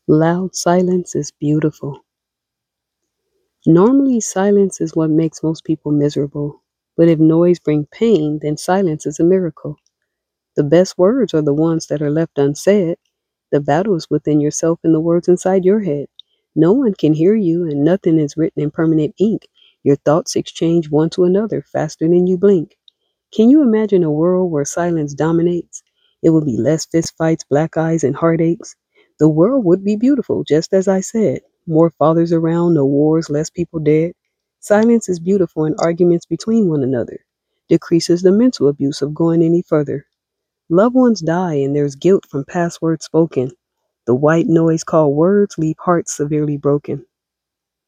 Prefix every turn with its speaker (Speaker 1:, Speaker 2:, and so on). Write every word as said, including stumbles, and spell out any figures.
Speaker 1: Loud silence is beautiful. Normally, silence is what makes most people miserable. But if noise brings pain, then silence is a miracle. The best words are the ones that are left unsaid. The battle is within yourself and the words inside your head. No one can hear you, and nothing is written in permanent ink. Your thoughts exchange one to another faster than you blink. Can you imagine a world where silence dominates? It would be less fistfights, black eyes, and heartaches. The world would be beautiful, just as I said. More fathers around, no wars, less people dead. Silence is beautiful, and arguments between one another decreases the mental abuse of going any further. Loved ones die, and there's guilt from past words spoken. The white noise called words leave hearts severely broken.